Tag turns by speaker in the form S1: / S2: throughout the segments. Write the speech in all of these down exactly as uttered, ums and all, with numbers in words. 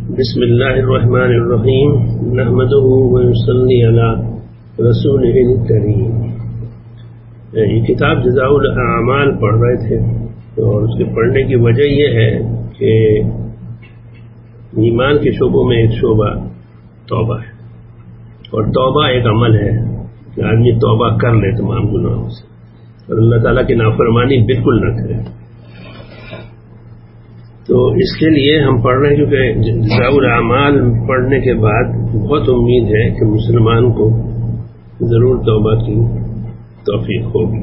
S1: بسم اللہ الرحمن الرحیم نحمدہ ونصلی علی رسولہ الکریم. یہ کتاب جزاء الاعمال پڑھ رہے تھے اور اس کے پڑھنے کی وجہ یہ ہے کہ ایمان کے شعبوں میں ایک شعبہ توبہ ہے، اور توبہ ایک عمل ہے کہ آدمی توبہ کر لے تمام گناہوں سے اور اللہ تعالیٰ کی نافرمانی بالکل نہ کرے. تو اس کے لیے ہم پڑھ رہے ہیں کیونکہ جزاء الاعمال پڑھنے کے بعد بہت امید ہے کہ مسلمان کو ضرور توبہ کی توفیق ہوگی.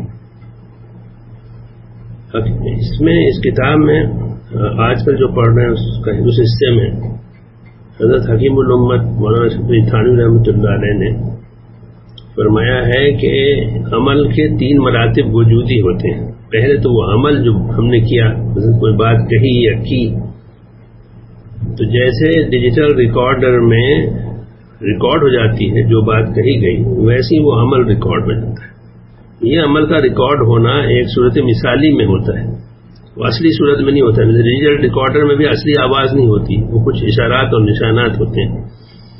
S1: اس میں اس کتاب میں آج کل جو پڑھ رہے ہیں اس کا اس حصے میں حضرت حکیم الامت مولانا شفیع تھانوی رحمۃ اللہ علیہ نے فرمایا ہے کہ عمل کے تین مراتب وجودی ہوتے ہیں. پہلے تو وہ عمل جو ہم نے کیا، کوئی بات کہی یا کی، تو جیسے ڈیجیٹل ریکارڈر میں ریکارڈ ہو جاتی ہے جو بات کہی گئی، ویسے ہی وہ عمل ریکارڈ ہو جاتا ہے. یہ عمل کا ریکارڈ ہونا ایک صورت مثالی میں ہوتا ہے، وہ اصلی صورت میں نہیں ہوتا ہے. ڈیجیٹل ریکارڈر میں بھی اصلی آواز نہیں ہوتی، وہ کچھ اشارات اور نشانات ہوتے ہیں.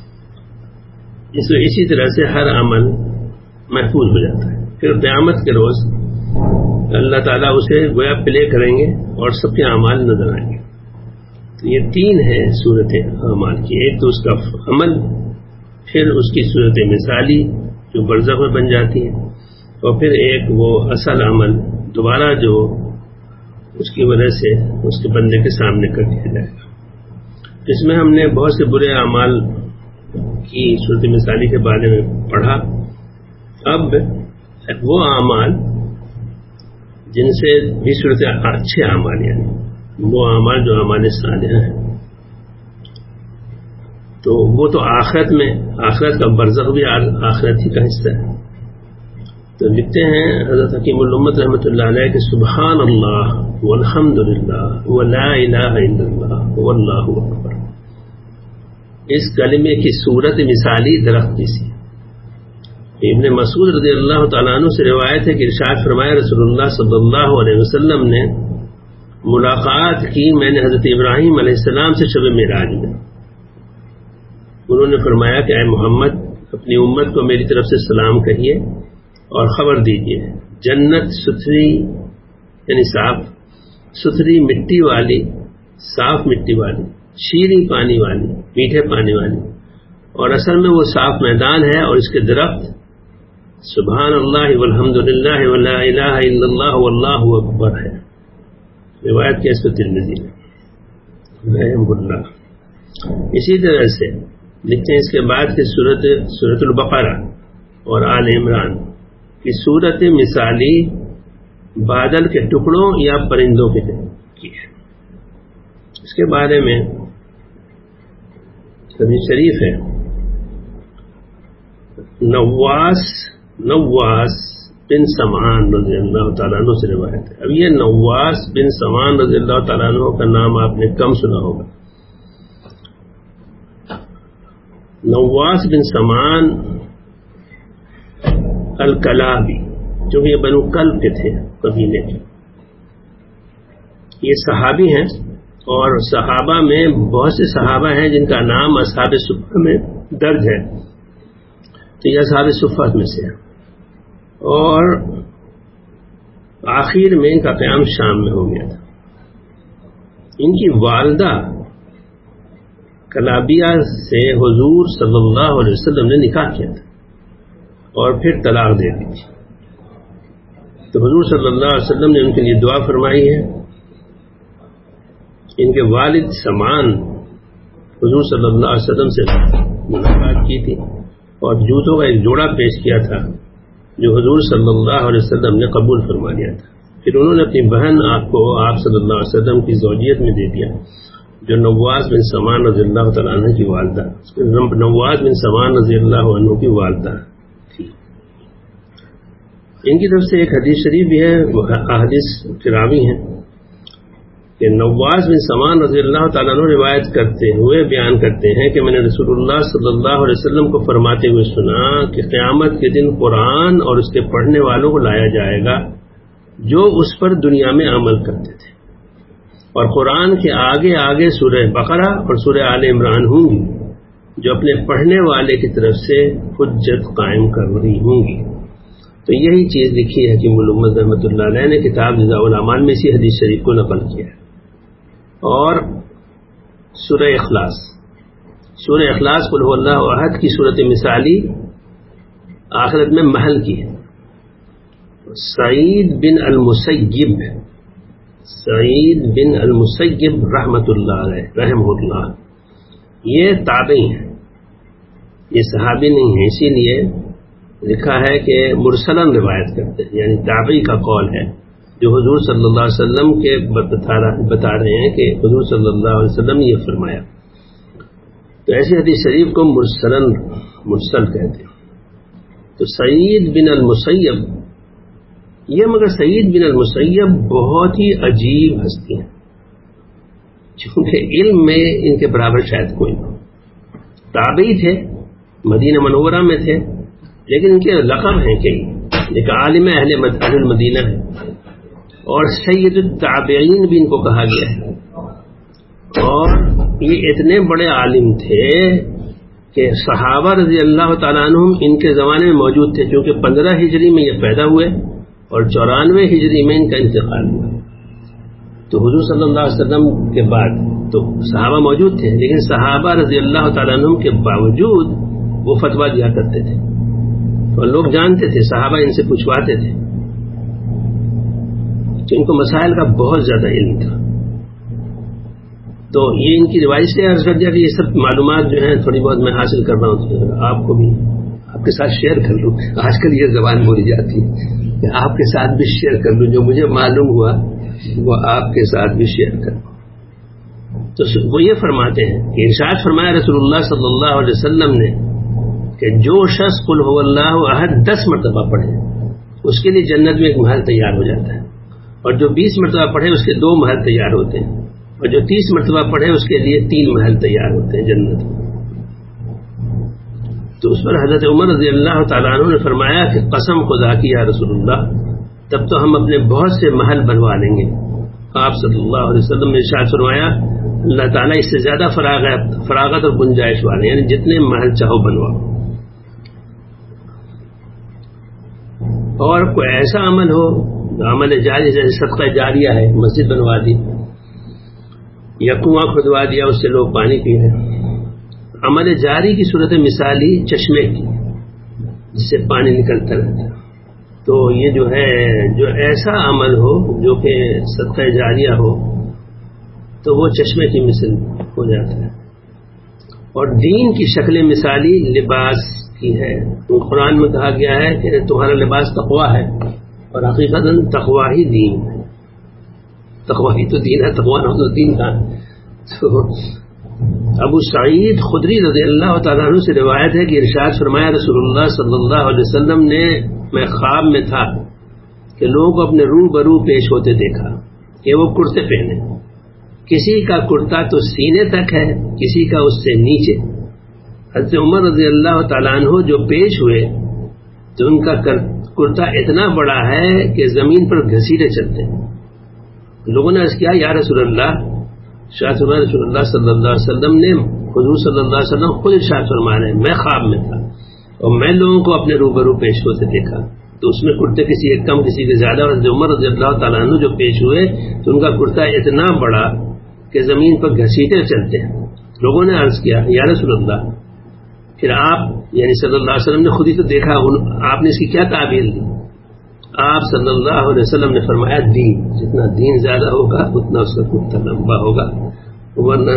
S1: اسی طرح سے ہر عمل محفوظ ہو جاتا ہے. پھر قیامت کے روز اللہ تعالیٰ اسے گویا پلے کریں گے اور سب کے اعمال نظر آئیں گے. تو یہ تین ہے صورتیں اعمال کی. ایک تو اس کا عمل، پھر اس کی صورت مثالی جو برزخ میں بن جاتی ہے، اور پھر ایک وہ اصل عمل دوبارہ جو اس کی وجہ سے اس کے بندے کے سامنے کر دیا جائے گا. اس میں ہم نے بہت سے برے اعمال کی صورت مثالی کے بارے میں پڑھا. اب وہ اعمال جن سے بھی صورت اچھے اعمال، یعنی وہ اعمال جو اعمال صالحہ ہیں، تو وہ تو آخرت میں، آخرت کا برزخ بھی آخرت ہی کا حصہ ہے. تو لکھتے ہیں حضرت حکیم الامت رحمۃ اللہ علیہ کہ سبحان اللہ والحمد للہ ولا الہ الا اللہ واللہ اکبر. اس کلمے کی صورت مثالی درخت کی سی. ابن مسعود رضی اللہ تعالیٰ عنہ سے روایت ہے کہ ارشاد فرمایا رسول اللہ صلی اللہ علیہ وسلم نے ملاقات کی میں نے حضرت ابراہیم علیہ السلام سے شب معراج میں. انہوں نے فرمایا کہ اے محمد، اپنی امت کو میری طرف سے سلام کہیے اور خبر دیجیے، جنت ستھری یعنی صاف ستھری مٹی والی، صاف مٹی والی، شیریں پانی والی، میٹھے پانی والی، اور اصل میں وہ صاف میدان ہے، اور اس کے درخت سبحان اللہ والحمد للہ ولا الہ الا اللہ واللہ اکبر ہے. روایت کے اس کو ترمذی رحمہ اللہ. اسی طرح سے لکھتے ہیں اس کے بعد کہ سورت سورت البقرہ اور آل عمران کی صورت مثالی بادل کے ٹکڑوں یا پرندوں کی ہے. اس کے بارے میں حدیث شریف ہے. نواس نواس بن سمعان رضی اللہ تعالیٰ عنہ سے روایت ہے. اب یہ نواس بن سمعان رضی اللہ تعالیٰ عنہ کا نام آپ نے کم سنا ہوگا. نواس بن سمعان الکلابی، جو یہ بنو کلب کے تھے قبیلے کے، یہ صحابی ہیں، اور صحابہ میں بہت سے صحابہ ہیں جن کا نام اصحاب صفہ میں درج ہے. تو یہ اصحاب صفہ میں سے ہے، اور آخر میں ان کا قیام شام میں ہو گیا تھا. ان کی والدہ کلابیہ سے حضور صلی اللہ علیہ وسلم نے نکاح کیا تھا اور پھر طلاق دے دی تھی. تو حضور صلی اللہ علیہ وسلم نے ان کے لیے دعا فرمائی ہے. ان کے والد سمان حضور صلی اللہ علیہ وسلم سے ملاقات کی تھی اور جوتوں کا ایک جوڑا پیش کیا تھا جو حضور صلی اللہ علیہ وسلم نے قبول فرما لیا تھا. پھر انہوں نے اپنی بہن آپ کو آپ صلی اللہ علیہ وسلم کی زوجیت میں دے دیا، جو نواس بن سمان رضی اللہ تعالیٰ عنہ کی والدہ نواس بن سمان رضی اللہ عنہ کی والدہ تھی. ان کی طرف سے ایک حدیث شریف بھی ہے، وہ احادیث کرامی ہیں کہ نواس بن سمان رضی اللہ تعالیٰ عنہ روایت کرتے ہوئے بیان کرتے ہیں کہ میں نے رسول اللہ صلی اللہ علیہ وسلم کو فرماتے ہوئے سنا کہ قیامت کے دن قرآن اور اس کے پڑھنے والوں کو لایا جائے گا جو اس پر دنیا میں عمل کرتے تھے، اور قرآن کے آگے آگے سورہ بقرہ اور سورہ آل عمران ہوں گی جو اپنے پڑھنے والے کی طرف سے حجت قائم کر رہی ہوں گی. تو یہی چیز لکھی ہے کہ ملومت رحمۃ اللہ علیہ نے کتاب جزاء الاعمال میں اسی حدیث شریف کو نقل کیا ہے. اور سورہ اخلاص سورہ اخلاص قل هو اللہ احد کی صورت مثالی آخرت میں محل کی ہے. سعید بن المسیب سعید بن المسیب رحمۃ اللہ علیہ رحمہ اللہ یہ تابعی ہیں، یہ صحابی نہیں ہے، اسی لیے لکھا ہے کہ مرسلن روایت کرتے ہیں، یعنی تابعی کا قول ہے جو حضور صلی اللہ علیہ وسلم کے بتا رہے ہیں کہ حضور صلی اللہ علیہ وسلم نے یہ فرمایا. تو ایسی حدیث شریف کو مرسلن مرسل کہتے ہیں. تو سعید بن المسیب یہ مگر سعید بن المسیب بہت ہی عجیب ہستی ہیں، چونکہ علم میں ان کے برابر شاید کوئی نہ. تابعی تھے، مدینہ منورہ میں تھے، لیکن ان کے لقب ہیں کئی، ایک عالم اہل اہل المدینہ ہے اور سید التابعین بھی ان کو کہا گیا ہے. اور یہ اتنے بڑے عالم تھے کہ صحابہ رضی اللہ تعالیٰ عنہم ان کے زمانے میں موجود تھے، چونکہ پندرہ ہجری میں یہ پیدا ہوئے اور چورانوے ہجری میں ان کا انتقال ہوا. تو حضور صلی اللہ علیہ وسلم کے بعد تو صحابہ موجود تھے، لیکن صحابہ رضی اللہ تعالیٰ عنہم کے باوجود وہ فتویٰ دیا کرتے تھے اور لوگ جانتے تھے، صحابہ ان سے پوچھواتے تھے، تو ان کو مسائل کا بہت زیادہ علم تھا. تو یہ ان کی روایت سے عرض کر دیا کہ یہ سب معلومات جو ہیں تھوڑی بہت میں حاصل کر رہا ہوں، آپ کو بھی آپ کے ساتھ شیئر کر لوں. آج کل یہ زبان بولی جاتی ہے کہ آپ کے ساتھ بھی شیئر کر لوں، جو مجھے معلوم ہوا وہ آپ کے ساتھ بھی شیئر کروں. تو وہ یہ فرماتے ہیں کہ ارشاد فرمایا رسول اللہ صلی اللہ علیہ وسلم نے کہ جو شخص قل هو اللہ احد دس مرتبہ پڑھے اس کے لیے جنت میں ایک محل تیار ہو جاتا ہے، اور جو بیس مرتبہ پڑھے اس کے دو محل تیار ہوتے ہیں، اور جو تیس مرتبہ پڑھے اس کے لیے تین محل تیار ہوتے ہیں جنت میں. تو اس پر حضرت عمر رضی اللہ تعالیٰ عنہ نے فرمایا کہ قسم خدا کی یا رسول اللہ، تب تو ہم اپنے بہت سے محل بنوا لیں گے. آپ صلی اللہ علیہ وسلم نے ارشاد فرمایا اللہ تعالیٰ اس سے زیادہ فراغت فراغت اور گنجائش والے، یعنی جتنے محل چاہو بنواؤ. اور کوئی ایسا عمل ہو عمل جاری جیسے صدقہ جاریہ ہے، مسجد بنوا دی یا کنواں کھدوا دیا اس سے لوگ پانی پی رہے. عمل جاری کی صورت مثالی چشمے کی جس سے پانی نکلتا رہتا ہے. تو یہ جو ہے جو ایسا عمل ہو جو کہ صدقہ جاریہ ہو تو وہ چشمے کی مثل ہو جاتا ہے. اور دین کی شکل مثالی لباس کی ہے. تو قرآن میں کہا گیا ہے کہ تمہارا لباس تقویٰ ہے، اور حقیقتاً تقویٰ ہی دین ہے. تقویٰ ہی تو دین ہے، تقویٰ نہ تو دین کا. تو ابو سعید خدری رضی اللہ تعالیٰ عنہ سے روایت ہے کہ ارشاد فرمایا رسول اللہ صلی اللہ علیہ وسلم نے میں خواب میں تھا کہ لوگوں کو اپنے رو برو پیش ہوتے دیکھا کہ وہ کرتے پہنے، کسی کا کرتا تو سینے تک ہے، کسی کا اس سے نیچے. حضرت عمر رضی اللہ تعالیٰ عنہ جو پیش ہوئے تو ان کا کرتا اتنا بڑا ہے کہ زمین پر گھسیٹے چلتے ہیں. لوگوں نے عرض کیا یا رسول اللہ، شاہ رسول اللہ صلی اللہ علیہ وسلم نے حضور صلی اللہ علیہ وسلم خود ارشاد فرما رہے ہیں میں خواب میں تھا اور میں لوگوں کو اپنے روبرو پیش ہوتے دیکھا تو اس میں کرتے کسی ایک کم کسی کے زیادہ، اور عمر رضی اللہ تعالیٰ عنہ جو پیش ہوئے تو ان کا کرتا اتنا بڑا کہ زمین پر گھسیٹے چلتے ہیں. لوگوں نے عرض کیا یا رسول اللہ، پھر آپ یعنی صلی اللہ علیہ وسلم نے خود ہی تو دیکھا، آپ نے اس کی کیا تعبیر دی؟ آپ صلی اللہ علیہ وسلم نے فرمایا دین، جتنا دین زیادہ ہوگا اتنا اس کا کرتا لمبا ہوگا، ورنہ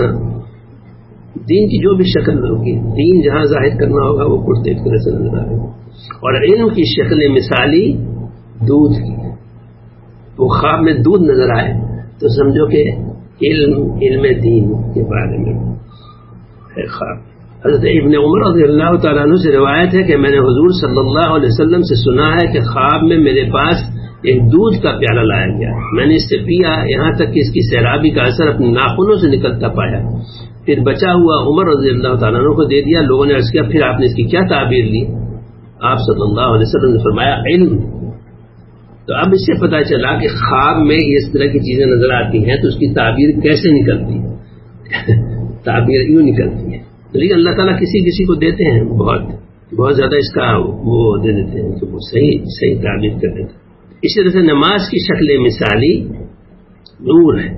S1: دین کی جو بھی شکل ہوگی، دین جہاں ظاہر کرنا ہوگا وہ کرتے کی طرح سے نظر آئے گا. اور علم کی شکل مثالی دودھ کی، وہ خواب میں دودھ نظر آئے تو سمجھو کہ علم علم دین کے بارے میں ہے خواب. حضرت ابن عمر رضی اللہ تعالیٰ عنہ سے روایت ہے کہ میں نے حضور صلی اللہ علیہ وسلم سے سنا ہے کہ خواب میں میرے پاس ایک دودھ کا پیالہ لایا گیا، میں نے اس سے پیا یہاں تک کہ اس کی سیرابی کا اثر اپنے ناخنوں سے نکلتا پایا، پھر بچا ہوا عمر رضی اللہ تعالیٰ عنہ کو دے دیا. لوگوں نے عرض کیا پھر آپ نے اس کی کیا تعبیر لی؟ آپ صلی اللہ علیہ وسلم نے فرمایا علم. تو اب اس سے پتہ چلا کہ خواب میں اس طرح کی چیزیں نظر آتی ہیں تو اس کی تعبیر کیسے نکلتی ہے تعبیر یوں نکلتی ہے. لیکن اللہ تعالیٰ کسی کسی کو دیتے ہیں بہت بہت زیادہ اس کا وہ دے دیتے ہیں کہ وہ صحیح صحیح تعبیر کر دیتے ہیں. اسی طرح سے نماز کی شکل مثالی نور ہے.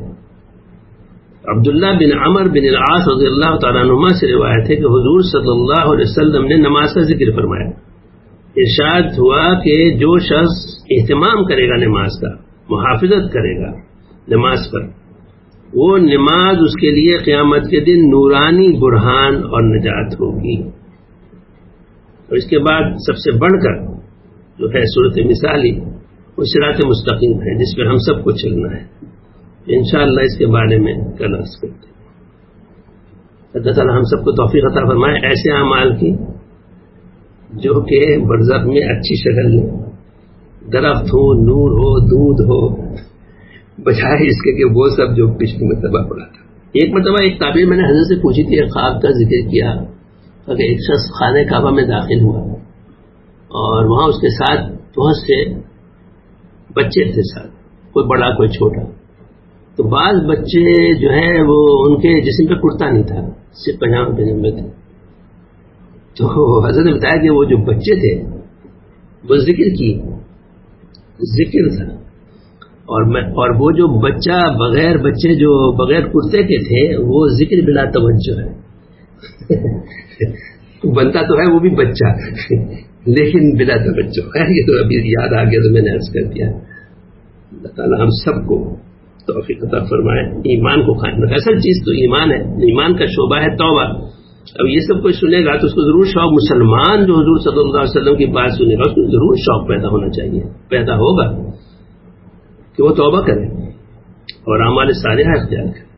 S1: عبداللہ بن عمر بن العاص رضی اللہ تعالیٰ عنہما سے روایت ہے کہ حضور صلی اللہ علیہ وسلم نے نماز کا ذکر فرمایا. ارشاد ہوا کہ جو شخص اہتمام کرے گا نماز کا، محافظت کرے گا نماز پر، وہ نماز اس کے لیے قیامت کے دن نورانی برہان اور نجات ہوگی. اور اس کے بعد سب سے بڑھ کر جو ہے صورت مثالی وہ صراط مستقیم ہے جس پہ ہم سب کو چلنا ہے. انشاءاللہ اس کے بارے میں کل عرض کرتے ہیں. اللہ تعالیٰ ہم سب کو توفیق عطا فرمائے ایسے اعمال کی جو کہ برزخ میں اچھی شکل لیں، درخت ہو، نور ہو، دودھ ہو، بجائے اس کے کہ وہ سب جو پچھلی مرتبہ پڑا تھا. ایک مرتبہ ایک تعبیر میں نے حضرت سے پوچھی تھی، خواب کا ذکر کیا کہ ایک شخص خانہ کعبہ میں داخل ہوا اور وہاں اس کے ساتھ بہت سے بچے تھے، ساتھ کوئی بڑا کوئی چھوٹا. تو بعض بچے جو ہے وہ ان کے جسم پہ کرتا نہیں تھا، صرف پجامہ پہنے ہوئے تھے. تو حضرت نے بتایا کہ وہ جو بچے تھے وہ ذکر کی ذکر تھا، اور میں اور وہ جو بچہ بغیر بچے جو بغیر کرتے کے تھے وہ ذکر بلا توجہ ہے. بنتا تو ہے وہ بھی بچہ لیکن بلا توجہ ہے. یہ تو ابھی یاد آ گیا تو میں نے عرض کر دیا. اللہ تعالیٰ ہم سب کو توفیق عطا فرمائے ایمان کو قائم رکھے. اصل چیز تو ایمان ہے، ایمان کا شعبہ ہے توبہ. اب یہ سب کوئی سنے گا تو اس کو ضرور شوق، مسلمان جو حضور صلی اللہ علیہ وسلم کی بات سنے گا اس کو ضرور شوق پیدا ہونا چاہیے، پیدا ہوگا کہ وہ توبہ کرے اور اعمال صالحہ اختیار کرے.